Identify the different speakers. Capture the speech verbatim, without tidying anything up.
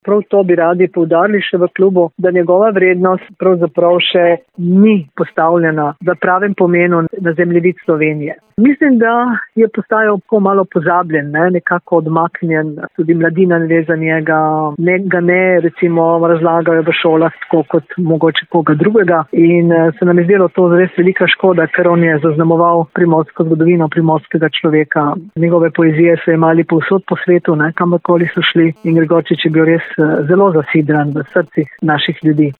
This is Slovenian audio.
Speaker 1: Prav to bi radi poudarili še v klubu, da njegova vrednost pravzaprav še ni postavljena v pravem pomenu na zemljevid Slovenije. Mislim, da je postajal malo pozabljen, ne? Nekako odmaknjen, tudi mladina ne ve za njega, ne, ga ne recimo razlagajo v šolah tako kot mogoče koga drugega in se nam je zdelo to res velika škoda, ker on je zaznamoval primorsko zgodovino primorskega človeka. Njegove poezije so imeli povsod po svetu, ne? Kamorkoli so šli in Gregorčič je bil res zelo zasidran v srcih naših ljudi.